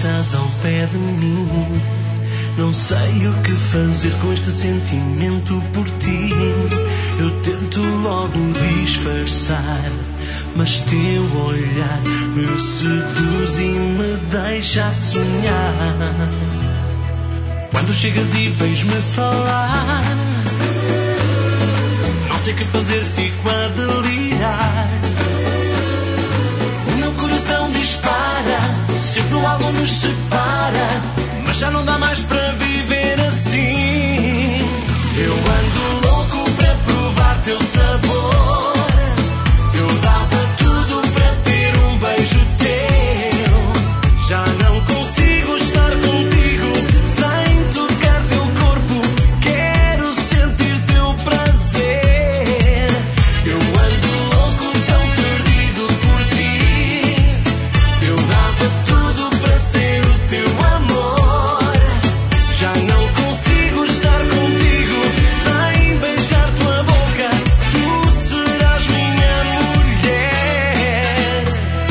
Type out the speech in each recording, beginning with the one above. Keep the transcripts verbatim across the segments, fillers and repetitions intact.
estás ao pé de mim. Não sei o que fazer com este sentimento por ti. Eu tento logo disfarçar, mas teu olhar me seduz e me deixa sonhar. Quando chegas e vens-me falar, não sei o que fazer, fico a delirar. O meu coração dispara, sempre algo nos separa, mas já não dá mais para viver assim. Eu ando louco para provar teu sabor. Eu dava tudo para ter um beijo teu. Já não consigo estar contigo sem tocar teu corpo. Quero sentir teu prazer. Eu ando louco, tão perdido por ti. Eu dava tudo para ser o teu amor. Já não consigo estar contigo sem beijar tua boca. Tu serás minha mulher.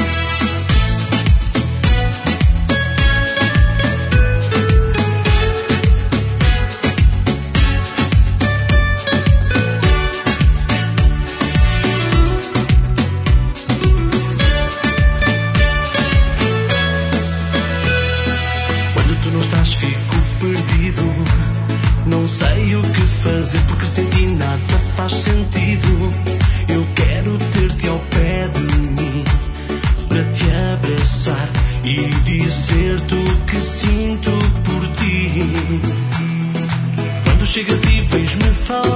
Quando tu não estás, fico perdido. Não sei o que fazer, porque sem ti nada faz sentido. Eu quero ter-te ao pé de mim, para te abraçar e dizer-te o que sinto por ti. Quando chegas e vens-me falar,